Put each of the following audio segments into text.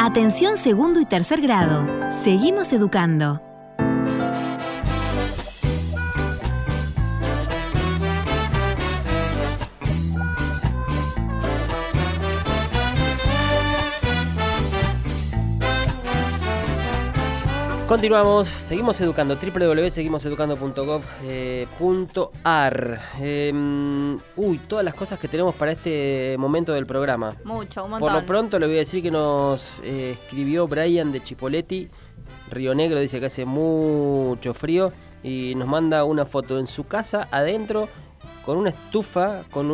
Atención segundo y tercer grado. Seguimos educando. Continuamos, seguimos educando, www.seguimoseducando.gov.ar. Todas las cosas que tenemos para este momento del programa. Un montón. Por lo pronto le voy a decir que nos escribió Brian de Chipoleti, Río Negro, dice que hace mucho frío y nos manda una foto en su casa adentro con una estufa, con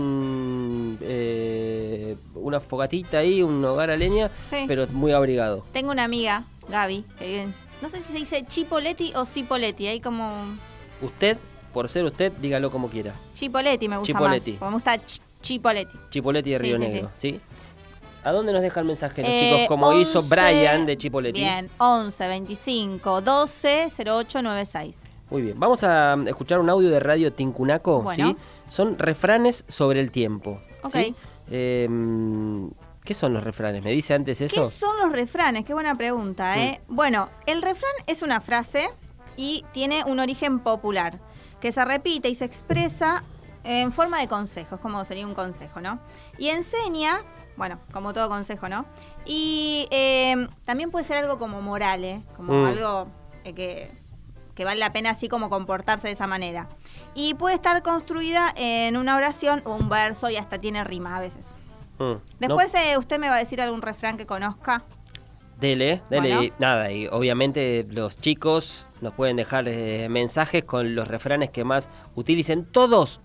una fogatita ahí, un hogar a leña, sí, pero muy abrigado. Tengo una amiga, Gaby, que no sé si se dice Chipoleti o Cipoleti, hay como... Usted, por ser usted, dígalo como quiera. Chipoleti me gusta Chipoleti. Más, me gusta Chipoleti. Chipoleti de Río Negro, ¿sí? ¿A dónde nos deja el mensaje los chicos? Como 11, hizo Brian de Chipoleti. Bien, 11 25 12 08 96. Muy bien, vamos a escuchar un audio de Radio Tincunaco, bueno. ¿Sí? Son refranes sobre el tiempo. Ok. ¿Sí? ¿Qué son los refranes? ¿Me dice antes eso? ¿Qué son los refranes? Qué buena pregunta, ¿eh? Bueno, el refrán es una frase y tiene un origen popular que se repite y se expresa en forma de consejos, como sería un consejo, ¿no? Y enseña, bueno, como todo consejo, ¿no? Y también puede ser algo como moral, ¿eh? Como algo que vale la pena así como comportarse de esa manera. Y puede estar construida en una oración o un verso y hasta tiene rima a veces. Después usted me va a decir algún refrán que conozca. Dele. Bueno. Nada, y obviamente los chicos nos pueden dejar mensajes con los refranes que más utilicen. Todos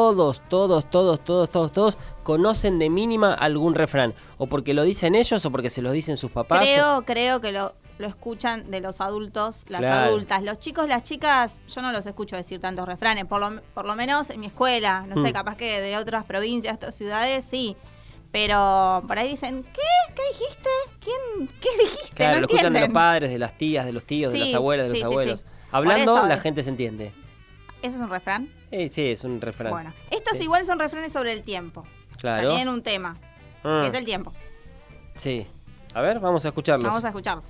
conocen de mínima algún refrán. O porque lo dicen ellos o porque se lo dicen sus papás. Creo que lo escuchan de los adultos, las claro. adultas. Los chicos, las chicas, yo no los escucho decir tantos refranes. Por lo menos en mi escuela. No sé, capaz que de otras provincias, otras ciudades, sí. Pero por ahí dicen, ¿qué dijiste? ¿Qué dijiste? Claro, no lo escuchan entienden. de los padres, de las tías, de los tíos, de las abuelas, de los abulos. Sí. Hablando, la gente se entiende. ¿Ese es un refrán? Sí, es un refrán. Bueno, estos igual son refranes sobre el tiempo. Claro. O sea, tienen un tema, que es el tiempo. Sí. A ver, vamos a escucharlos. Vamos a escucharlos.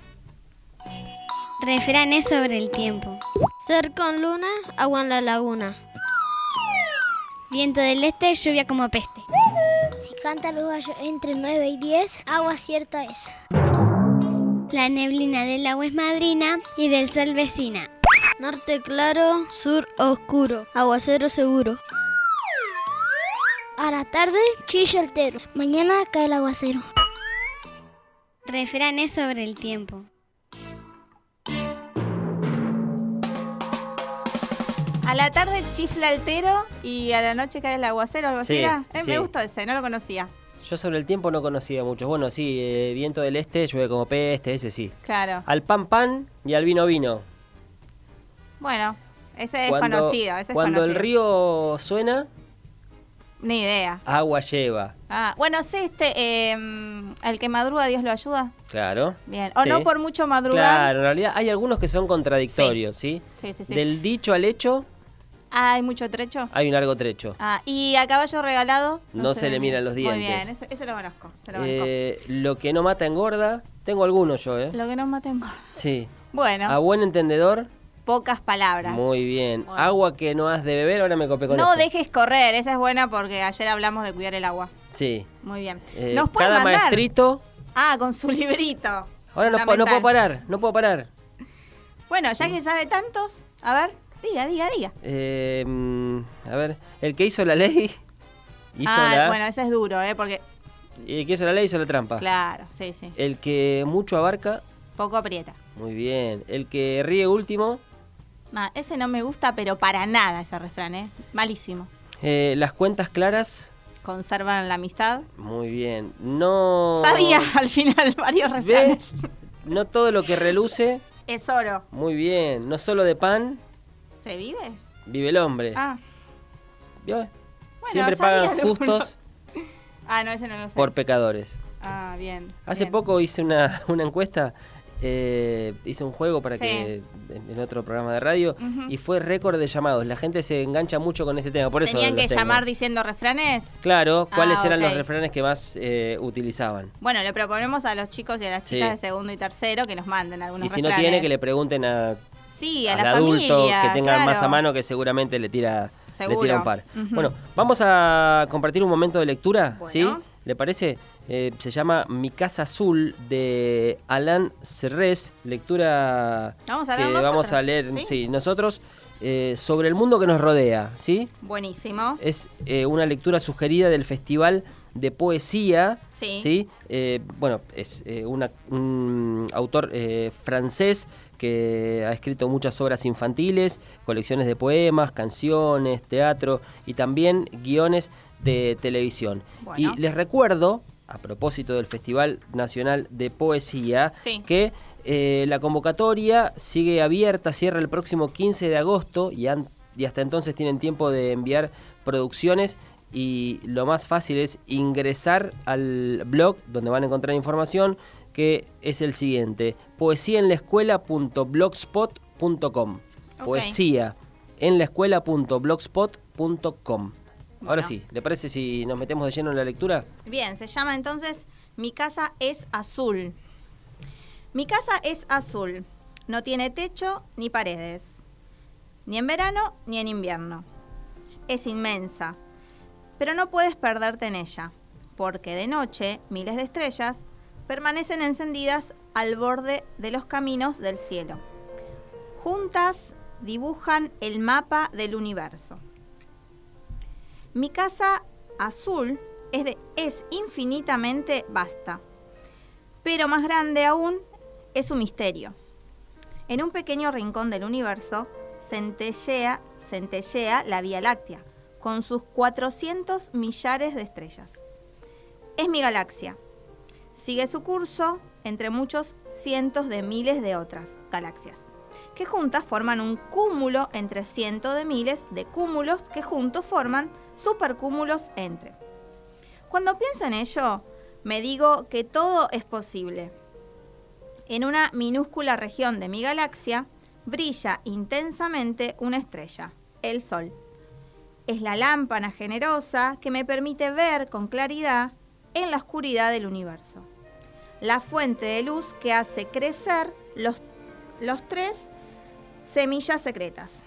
Refranes sobre el tiempo. Sol con luna, agua en la laguna. Viento del este, lluvia como peste. Si cantan los gallos entre 9 y 10, agua cierta es. La neblina del agua es madrina y del sol vecina. Norte claro, sur oscuro, aguacero seguro. A la tarde, chilla el tero. Mañana cae el aguacero. Refranes sobre el tiempo. A la tarde chifla el tero y a la noche cae el aguacero, algo así era. Sí. Me gustó ese, no lo conocía. Yo sobre el tiempo no conocía mucho. Bueno, sí, viento del este, llueve como peste, ese sí. Claro. Al pan y al vino. Bueno, ese es conocido. Cuando el río suena... Ni idea. Agua lleva. Bueno, sé el que madruga, Dios lo ayuda. Claro. Bien. O no por mucho madrugar. Claro, en realidad hay algunos que son contradictorios, ¿sí? Sí. Del dicho al hecho... ¿Hay mucho trecho? Hay un largo trecho. ¿Y a caballo regalado? No se le miran los dientes. Muy bien, ese lo conozco. Lo que no mata engorda. Tengo algunos yo, Lo que no mata engorda. Sí. Bueno. A buen entendedor... Pocas palabras. Muy bien. Bueno. Agua que no has de beber, ahora me copé con No esto. Dejes correr, esa es buena porque ayer hablamos de cuidar el agua. Sí. Muy bien. Nos puede cada mandar. Maestrito... con su librito. Ahora no puedo parar. Bueno, ya que sabe tantos, a ver, diga. A ver, el que hizo la ley hizo bueno, ese es duro, porque... Y el que hizo la ley hizo la trampa. Claro, sí. El que mucho abarca... Poco aprieta. Muy bien. El que ríe último... ese no me gusta, pero para nada ese refrán, malísimo. Las cuentas claras... Conservan la amistad. Muy bien. No... Sabía al final varios refranes. No todo lo que reluce... Es oro. Muy bien. No solo de pan... ¿Se vive? Vive el hombre. ¿Vio? Bueno, siempre pagan justos... no, ese no lo sé. Por pecadores. Bien. Hace poco hice una encuesta... hice un juego para Sí. que en otro programa de radio y fue récord de llamados. La gente se engancha mucho con este tema, por eso ¿Tenían los que tengo. llamar diciendo refranes? Claro, ¿cuáles eran ok. los refranes que más utilizaban? Bueno, le proponemos a los chicos y a las chicas Sí. de segundo y tercero que nos manden algunos Y si refranes. no tiene, que le pregunten Sí, a al la adulto familia, que tenga más claro. a mano, que seguramente le tira Seguro. un par. Ujú. Bueno, vamos a compartir un momento de lectura, Bueno. ¿sí? ¿Le parece? Se llama Mi Casa Azul, de Alain Serres, lectura Vamos a que leer vamos nosotros, a leer ¿sí? nosotros, sobre el mundo que nos rodea, ¿sí? Buenísimo. Es una lectura sugerida del Festival de Poesía, Sí. Bueno, es un autor francés que ha escrito muchas obras infantiles, colecciones de poemas, canciones, teatro y también guiones de televisión. Bueno. Y les recuerdo, a propósito del Festival Nacional de Poesía, Sí. que la convocatoria sigue abierta, cierra el próximo 15 de agosto y hasta entonces tienen tiempo de enviar producciones. Y lo más fácil es ingresar al blog donde van a encontrar información, que es el siguiente: poesiaenlaescuela.blogspot.com. Ok. Poesiaenlaescuela.blogspot.com. Ahora Bueno. sí, ¿le parece si nos metemos de lleno en la lectura? Bien, se llama entonces Mi casa es azul. Mi casa es azul. No tiene techo ni paredes. Ni en verano ni en invierno. Es inmensa. Pero no puedes perderte en ella, porque de noche miles de estrellas permanecen encendidas al borde de los caminos del cielo. Juntas dibujan el mapa del universo. Mi casa azul es infinitamente vasta, pero más grande aún es su misterio. En un pequeño rincón del universo centellea la Vía Láctea, con sus 400 millares de estrellas. Es mi galaxia. Sigue su curso entre muchos cientos de miles de otras galaxias, que juntas forman un cúmulo entre cientos de miles de cúmulos que juntos forman supercúmulos entre. Cuando pienso en ello, me digo que todo es posible. En una minúscula región de mi galaxia brilla intensamente una estrella, el Sol. Es la lámpara generosa que me permite ver con claridad en la oscuridad del universo. La fuente de luz que hace crecer las tres semillas secretas.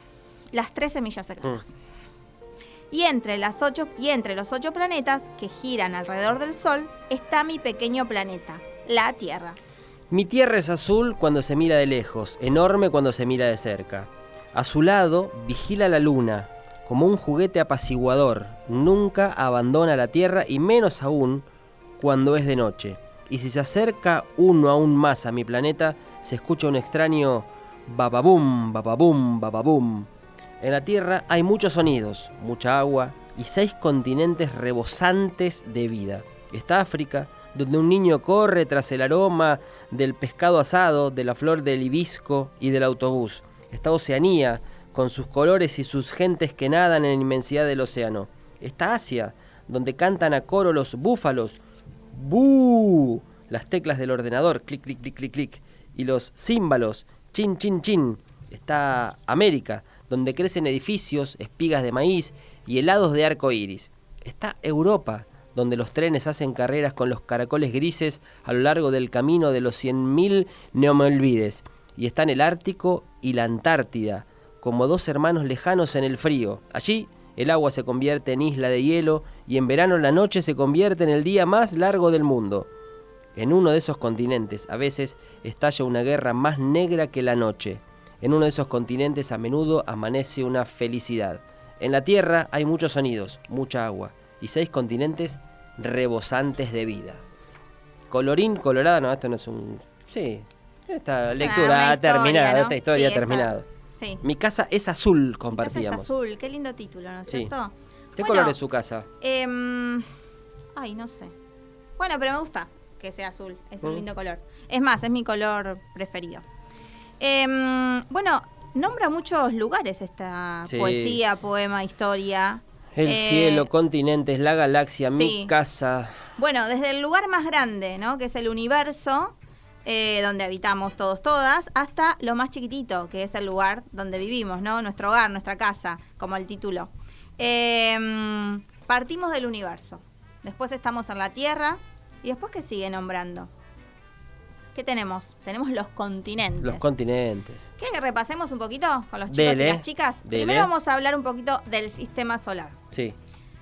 Y entre los 8 planetas que giran alrededor del Sol está mi pequeño planeta, la Tierra. Mi tierra es azul cuando se mira de lejos, enorme cuando se mira de cerca. A su lado vigila la luna, como un juguete apaciguador. Nunca abandona la tierra y menos aún cuando es de noche. Y si se acerca uno aún más a mi planeta, se escucha un extraño bababum, bababum, bababum. En la tierra hay muchos sonidos, mucha agua y 6 continentes rebosantes de vida. Está África, donde un niño corre tras el aroma del pescado asado, de la flor del hibisco y del autobús. Está Oceanía, con sus colores y sus gentes que nadan en la inmensidad del océano. Está Asia, donde cantan a coro los búfalos, ¡bú!, las teclas del ordenador, clic, clic, clic, clic, clic, y los címbalos, chin, chin, chin. Está América, donde crecen edificios, espigas de maíz y helados de arco iris. Está Europa, donde los trenes hacen carreras con los caracoles grises a lo largo del camino de los 100.000 neomelvides. Y están el Ártico y la Antártida, como 2 hermanos lejanos en el frío. Allí el agua se convierte en isla de hielo y en verano la noche se convierte en el día más largo del mundo. En uno de esos continentes a veces estalla una guerra más negra que la noche. En uno de esos continentes a menudo amanece una felicidad. En la Tierra hay muchos sonidos, mucha agua y 6 continentes rebosantes de vida. Colorín colorado, no, esto no es un... Sí, esta lectura ha terminado, ¿no? esta historia Sí, ha terminado. Sí. Mi casa es azul, Mi casa compartíamos. es azul, qué lindo título, ¿no es Sí. cierto? ¿Qué Bueno, color es su casa? Ay, no sé. Bueno, pero me gusta que sea azul, es un lindo color. Es más, es mi color preferido. Bueno, nombra muchos lugares esta Sí. poesía, poema, historia. El cielo, continentes, la galaxia, sí. mi casa. Bueno, desde el lugar más grande, ¿no? Que es el universo, donde habitamos todos, todas, hasta lo más chiquitito, que es el lugar donde vivimos, ¿no? Nuestro hogar, nuestra casa, como el título. Partimos del universo. Después estamos en la Tierra. ¿Y después qué sigue nombrando? ¿Qué tenemos? Tenemos los continentes. Los continentes. ¿Quieren que repasemos un poquito con los chicos y las chicas? Primero vamos a hablar un poquito del sistema solar. Sí.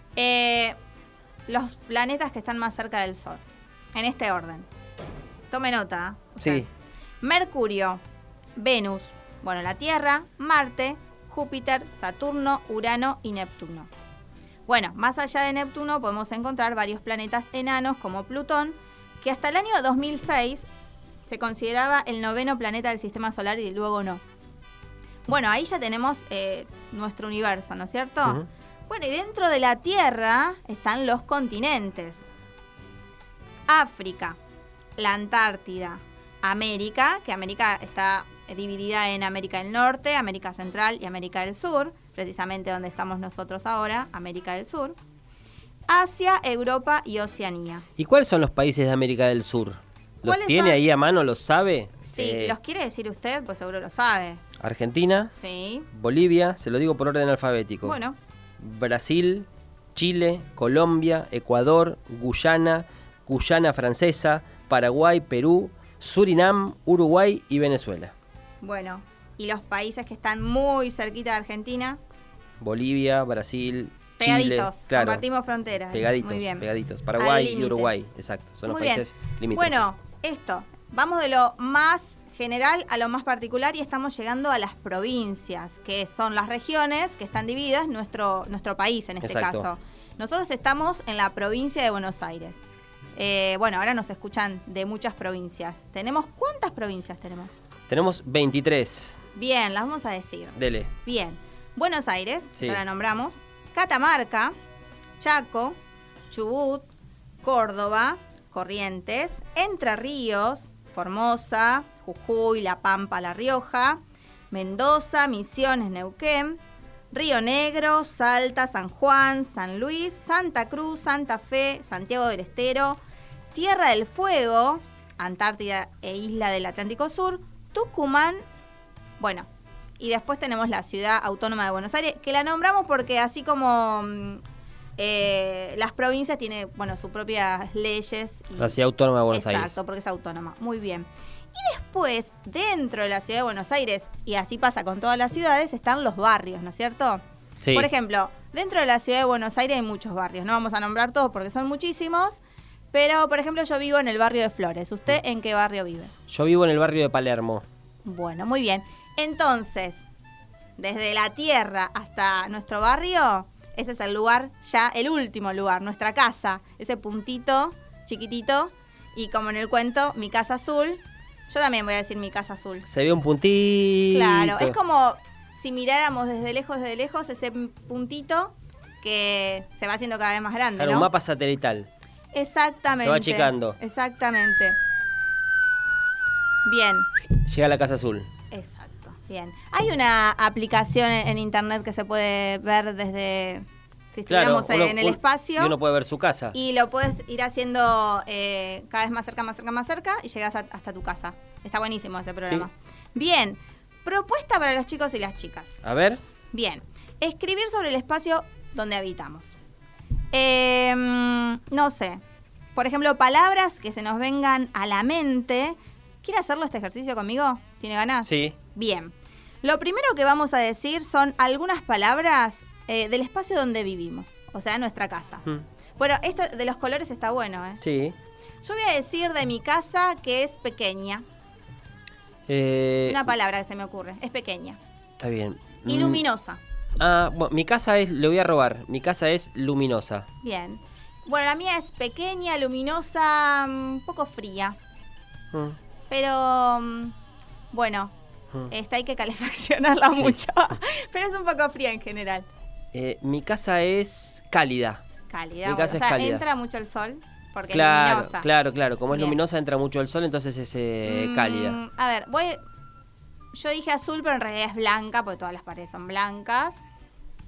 Los planetas que están más cerca del Sol. En este orden. Tome nota. Sí. Mercurio, Venus, bueno, la Tierra, Marte, Júpiter, Saturno, Urano y Neptuno. Bueno, más allá de Neptuno podemos encontrar varios planetas enanos como Plutón, que hasta el año 2006 se consideraba el 9º planeta del sistema solar y luego no. Bueno, ahí ya tenemos nuestro universo, ¿no es cierto? Uh-huh. Bueno, y dentro de la Tierra están los continentes. África, la Antártida, América, que América está dividida en América del Norte, América Central y América del Sur, precisamente donde estamos nosotros ahora, América del Sur. Asia, Europa y Oceanía. ¿Y cuáles son los países de América del Sur? ¿Los tiene son? ahí a mano? ¿Los sabe? Sí, ¿los quiere decir usted? Pues seguro lo sabe. Argentina, Sí. Bolivia, se lo digo por orden alfabético. Bueno, Brasil, Chile, Colombia, Ecuador, Guyana, Guyana Francesa, Paraguay, Perú, Surinam, Uruguay y Venezuela. bueno. Y los países que están muy cerquita de Argentina, Bolivia, Brasil, pegaditos, Chile, claro, compartimos fronteras. pegaditos, Muy bien. pegaditos. Al Paraguay y límite. Uruguay, exacto, son los Muy bien. países limítrofes. Bueno, esto, vamos de lo más general a lo más particular y estamos llegando a las provincias, que son las regiones que están divididas en nuestro país en este Exacto. caso. Nosotros estamos en la provincia de Buenos Aires. Bueno, ahora nos escuchan de muchas provincias. ¿Cuántas provincias tenemos? Tenemos 23. Bien, las vamos a decir. Dele. Bien, Buenos Aires, Sí. ya la nombramos, Catamarca, Chaco, Chubut, Córdoba, Corrientes, Entre Ríos, Formosa, Jujuy, La Pampa, La Rioja, Mendoza, Misiones, Neuquén, Río Negro, Salta, San Juan, San Luis, Santa Cruz, Santa Fe, Santiago del Estero, Tierra del Fuego, Antártida e Isla del Atlántico Sur, Tucumán, bueno, y después tenemos la Ciudad Autónoma de Buenos Aires, que la nombramos porque así como las provincias tienen, bueno, sus propias leyes. La Ciudad Autónoma de Buenos Aires. Exacto, porque es autónoma. Muy bien. Y después, dentro de la Ciudad de Buenos Aires, y así pasa con todas las ciudades, están los barrios, ¿no es cierto? Sí. Por ejemplo, dentro de la Ciudad de Buenos Aires hay muchos barrios. No vamos a nombrar todos porque son muchísimos. Pero, por ejemplo, yo vivo en el barrio de Flores. ¿Usted en qué barrio vive? Yo vivo en el barrio de Palermo. Bueno, muy bien. Entonces, desde la tierra hasta nuestro barrio, ese es el lugar, ya el último lugar, nuestra casa. Ese puntito chiquitito. Y como en el cuento, mi casa azul. Yo también voy a decir mi casa azul. Se ve un puntito. Claro, es como si miráramos desde lejos, ese puntito que se va haciendo cada vez más grande, Claro, ¿no? un mapa satelital. Exactamente. Se va achicando. Exactamente. Bien. Llega a la Casa Azul. Exacto, bien. Hay una aplicación en internet que se puede ver desde, si estuviéramos en el espacio. Y uno puede ver su casa. Y lo puedes ir haciendo cada vez más cerca y llegas hasta tu casa. Está buenísimo ese programa. Sí. Bien, propuesta para los chicos y las chicas. A ver. Bien, escribir sobre el espacio donde habitamos. No sé, por ejemplo, palabras que se nos vengan a la mente. ¿Quiere hacerlo este ejercicio conmigo? ¿Tiene ganas? Sí. Bien. Lo primero que vamos a decir son algunas palabras del espacio donde vivimos, o sea, nuestra casa. Bueno, esto de los colores está bueno, ¿eh? Sí. Yo voy a decir de mi casa que es pequeña. Una palabra que se me ocurre, es pequeña. Está bien. Y luminosa. Bueno, mi casa le voy a robar. Mi casa es luminosa. Bien. Bueno, la mía es pequeña, luminosa, un poco fría. Pero, bueno, esta hay que calefaccionarla mucho. Pero es un poco fría en general. Mi casa es cálida. Cálida. Mi casa o es sea, cálida. entra mucho el sol porque es Claro, luminosa. claro. Como es Bien. luminosa entra mucho el sol, entonces es cálida. A ver, yo dije azul, pero en realidad es blanca, porque todas las paredes son blancas.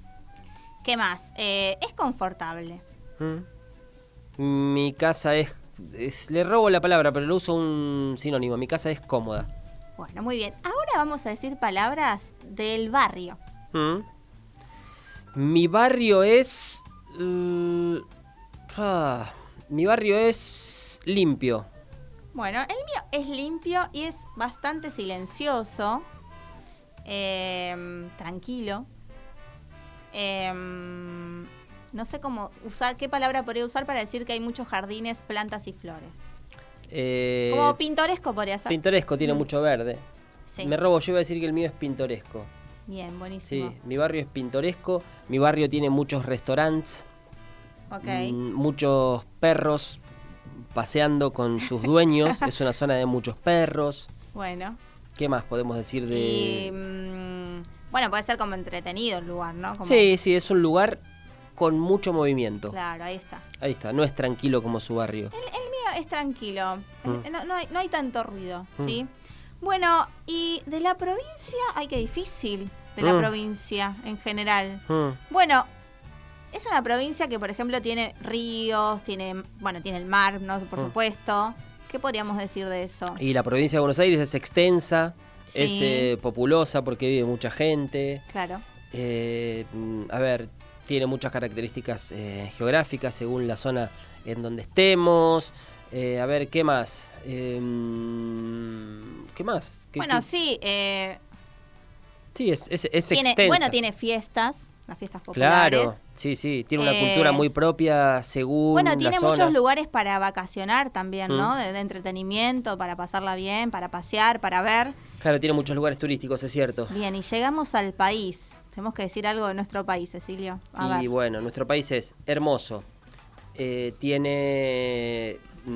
¿Qué más? Es confortable. Mi casa es le robo la palabra, pero lo uso un sinónimo. Mi casa es cómoda. Bueno, muy bien. Ahora vamos a decir palabras del barrio. Mi barrio es... mi barrio es limpio. Bueno, el mío es limpio y es bastante silencioso, tranquilo. No sé cómo usar, qué palabra podría usar para decir que hay muchos jardines, plantas y flores. Como pintoresco podría ser. Pintoresco, tiene mucho verde. Sí. Me robo, yo iba a decir que el mío es pintoresco. Bien, buenísimo. Sí, mi barrio es pintoresco, mi barrio tiene muchos restaurantes, Ok. muchos perros paseando con sus dueños, es una zona de muchos perros. Bueno. ¿Qué más podemos decir de...? Y, bueno, puede ser como entretenido el lugar, ¿no? Como... Sí, es un lugar con mucho movimiento. Claro, ahí está. Ahí está, no es tranquilo como su barrio. El mío es tranquilo, no hay tanto ruido, ¿sí? Bueno, y de la provincia, ay, qué difícil, de la provincia en general. Bueno, es una provincia que, por ejemplo, tiene ríos, tiene el mar, ¿no? Por supuesto. ¿Qué podríamos decir de eso? Y la provincia de Buenos Aires es extensa, Sí. es populosa porque vive mucha gente. Claro. A ver, tiene muchas características geográficas según la zona en donde estemos. A ver, ¿qué más? ¿Qué más? Sí, Sí, es tiene, extensa. bueno, tiene fiestas, las fiestas populares. Claro, sí, tiene una cultura muy propia según Bueno, la tiene zona. muchos lugares para vacacionar también, ¿no? De entretenimiento, para pasarla bien, para pasear, para ver. Claro, tiene muchos lugares turísticos, es cierto. Bien, y llegamos al país. Tenemos que decir algo de nuestro país, Cecilio. A ver. Bueno, nuestro país es hermoso. Tiene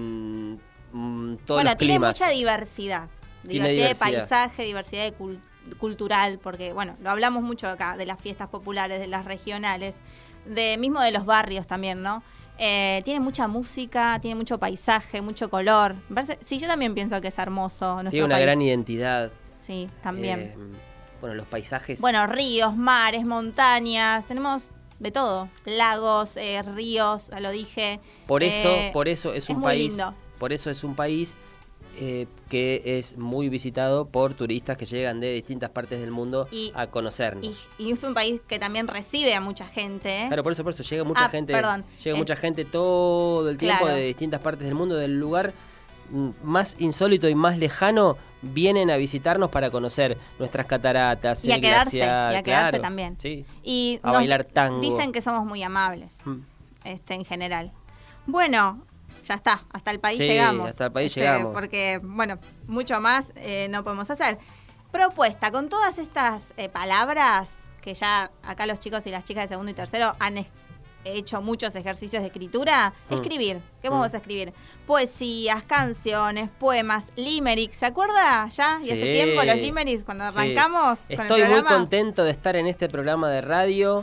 todos los tiene climas. mucha diversidad. Tiene Diversidad de diversidad. paisaje, diversidad de cultural, porque, bueno, lo hablamos mucho acá, de las fiestas populares, de las regionales, mismo de los barrios también, ¿no? Tiene mucha música, tiene mucho paisaje, mucho color. Me parece, sí, yo también pienso que es hermoso nuestro Tiene una país. gran identidad. Sí, también. Bueno, los paisajes. Bueno, ríos, mares, montañas, tenemos de todo. Lagos, ríos, ya lo dije. Por eso es un muy país. lindo. Por eso es un país que es muy visitado por turistas que llegan de distintas partes del mundo a conocernos. Y es un país que también recibe a mucha gente. Claro, por eso llega mucha gente. Perdón. Llega mucha gente todo el tiempo Claro. de distintas partes del mundo, del lugar más insólito y más lejano, vienen a visitarnos para conocer nuestras cataratas, Y a el quedarse, glaciar, y a quedarse claro, también. Sí. Y A bailar tango. Dicen que somos muy amables, en general. Bueno, ya está, hasta el país Sí, llegamos. hasta el país llegamos. Porque, bueno, mucho más no podemos hacer. Propuesta, con todas estas palabras, que ya acá los chicos y las chicas de segundo y tercero han hecho muchos ejercicios de escritura, escribir. ¿Qué vamos a escribir? Poesías, canciones, poemas, limericks. ¿Se acuerda ya? Y hace Sí. tiempo los limericks cuando Sí. arrancamos con el Estoy muy programa. contento de estar en este programa de radio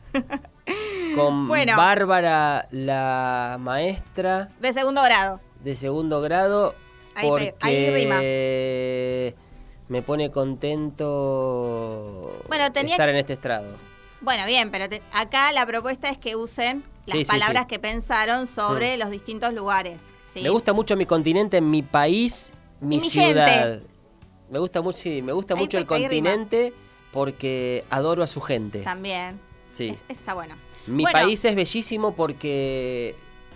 con Bueno. Bárbara, la maestra De segundo grado. de segundo grado, Ahí porque rima. me pone contento Bueno, tenía estar que- en este estrado. Bueno, bien, pero acá la propuesta es que usen las Sí, sí, palabras sí. que pensaron sobre los distintos lugares. ¿sí? Me gusta mucho mi continente, mi país, mi Y mi ciudad. gente. Me gusta mucho, sí, me gusta Ahí mucho el ahí rima. continente porque adoro a su gente. También. Sí. Está bueno. Mi Bueno, país es bellísimo porque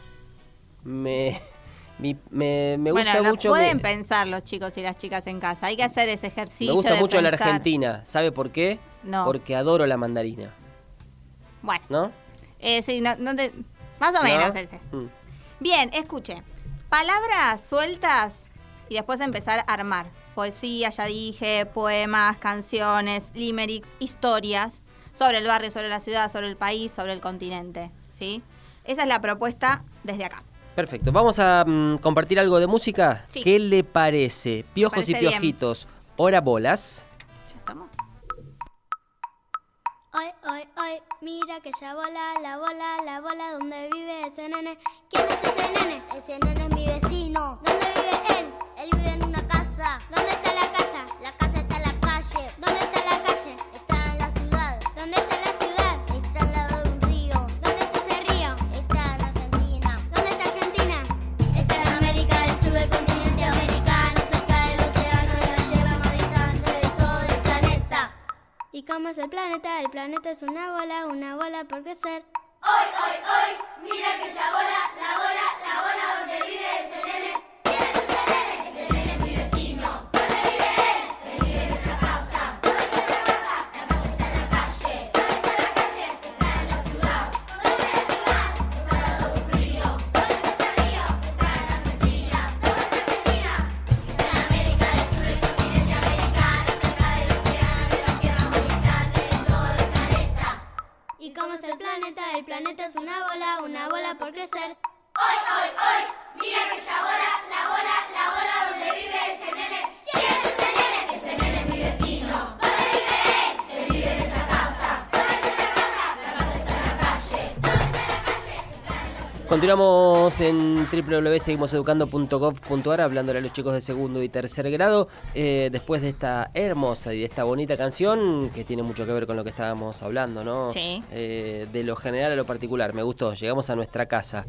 me bueno, gusta lo mucho. pueden pensar los chicos y las chicas en casa. Hay que hacer ese ejercicio. Me gusta de mucho la pensar. Argentina. ¿Sabe por qué? No. Porque adoro la mandarina. Bueno, ¿No? sí, más o menos ¿No? ese. Mm. Bien, escuche. Palabras sueltas y después empezar a armar. Poesía, ya dije, poemas, canciones, limericks, historias sobre el barrio, sobre la ciudad, sobre el país, sobre el continente. ¿Sí? Esa es la propuesta desde acá. Perfecto. Vamos a compartir algo de música. Sí. ¿Qué le parece? Piojos Parece y bien. piojitos. Hora bolas. Ya estamos. Hoy, hoy, hoy, mira que ya bola, la bola donde vive ese nene. ¿Quién es ese nene? Ese nene es mi vecino. ¿Dónde vive él? Él vive en una casa. ¿Dónde está la casa? La casa está en la calle. ¿Dónde está la calle? Está en la ciudad. ¿Dónde está la ciudad? Está al lado de un río. ¿Dónde está ese río? Está en Argentina. ¿Dónde está Argentina? Está en la cómo es el planeta es una bola por crecer. Hoy, mira aquella bola, la bola donde vive ese nene. ¿Quién es ese nene? Ese nene es mi vecino. ¿Dónde vive él? Él vive en esa casa. ¿Dónde está la casa? La casa está en la calle. ¿Dónde está la calle? Está en la ciudad. ¿Dónde está la ciudad? Está al lado de un río. ¿Dónde está ese río? Está en Argentina. ¿Dónde está Argentina? Está en América del Sur, el continente americano, cerca del océano, de la tierra muy grande de todo el planeta. ¿Y cómo es el planeta? El planeta es una bola por crecer. Hoy, mira aquella bola, la bola donde vive ese nene. ¿Quién es ese nene? Ese nene es mi vecino. ¿Dónde vive él? Él vive en esa casa. ¿Dónde está esa casa? La casa está en la calle. ¿Dónde está la calle? Está en la ciudad. Continuamos en www.seguimoseducando.gov.ar hablándole a los chicos de segundo y tercer grado después de esta hermosa y de esta bonita canción que tiene mucho que ver con lo que estábamos hablando, ¿no? Sí. De lo general a lo particular. Me gustó, llegamos a nuestra casa.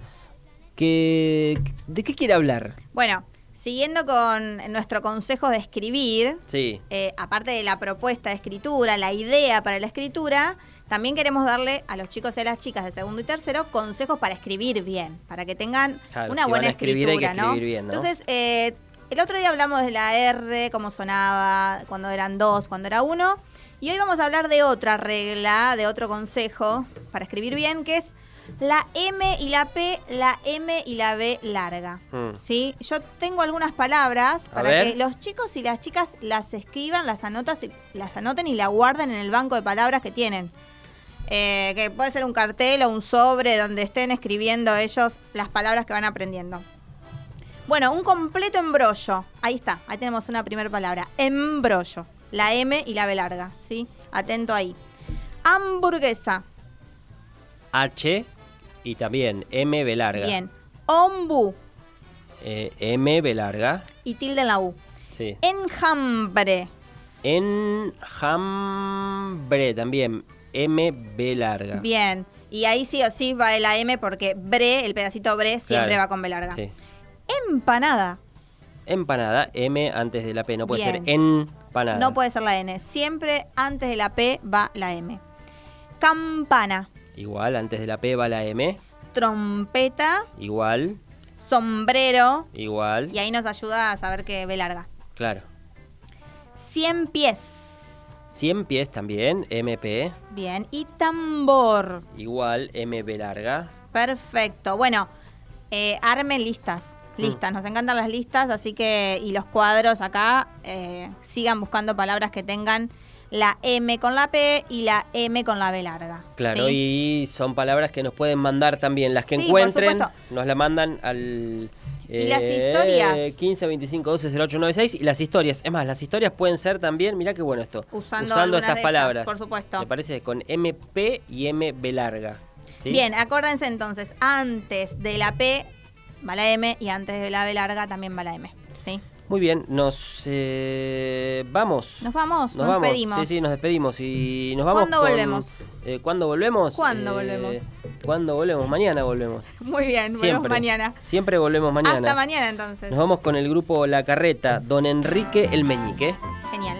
¿De qué quiere hablar? Bueno, siguiendo con nuestro consejo de escribir, Sí. aparte de la propuesta de escritura, la idea para la escritura, también queremos darle a los chicos y a las chicas de segundo y tercero consejos para escribir bien, para que tengan Claro, una si buena van a escribir, hay que escritura, ¿no? escribir bien, ¿no? Entonces, el otro día hablamos de la R, cómo sonaba, cuando eran 2, cuando era 1, y hoy vamos a hablar de otra regla, de otro consejo para escribir bien, que es la M y la P, la M y la B larga. ¿Sí? Yo tengo algunas palabras para ver. que los chicos y las chicas las escriban, las anoten y la guarden en el banco de palabras que tienen. Que puede ser un cartel o un sobre donde estén escribiendo ellos las palabras que van aprendiendo. Bueno, un completo embrollo. Ahí está, ahí tenemos una primera palabra. Embrollo. La M y la B larga, ¿sí? Atento ahí. Hamburguesa. H y también M, B larga. Bien. Ombú. M, B larga. Y tilde en la U. Sí. Enjambre. Enjambre también. M, B larga. Bien. Y ahí sí o sí va la M porque bre, el pedacito bre, siempre Claro. va con B larga. Sí. Empanada. Empanada, M antes de la P. No puede Bien. ser empanada. No puede ser la N. Siempre antes de la P va la M. Campana. Igual, antes de la P va la M. Trompeta. Igual, Sombrero. igual. Y ahí nos ayuda a saber que B larga. Claro. 100 pies. 100 pies también, MP. Bien. Y tambor. Igual, MB larga. Perfecto. Bueno, armen listas. Listas, nos encantan las listas, así que, y los cuadros acá, sigan buscando palabras que tengan la M con la P y la M con la B larga. Claro, ¿sí? y son palabras que nos pueden mandar también. Las que Sí, encuentren, por supuesto. nos la mandan al... ¿Y las historias? 15 25 12 0896 y las historias. Es más, las historias pueden ser también, mirá qué bueno esto. Usando algunas estas de palabras. por supuesto. Me parece con MP y MB larga. ¿sí? Bien, acuérdense entonces, antes de la P va la M y antes de la B larga también va la M. ¿Sí? Muy bien, nos vamos. Nos vamos, nos vamos. despedimos. Sí, nos despedimos y nos vamos. ¿Cuándo volvemos? ¿Cuándo volvemos? ¿Cuándo volvemos? ¿Cuándo volvemos? Mañana volvemos. Muy bien, volvemos mañana. Siempre volvemos mañana. Hasta mañana entonces. Nos vamos con el grupo La Carreta, Don Enrique el Meñique. Genial.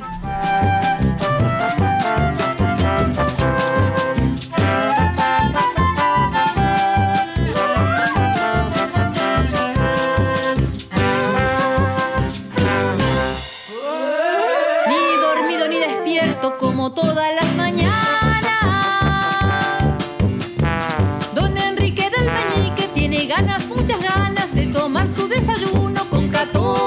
Ni dormido ni despierto como todas las mañanas. Don Enrique del Meñique tiene ganas, muchas ganas de tomar su desayuno con 14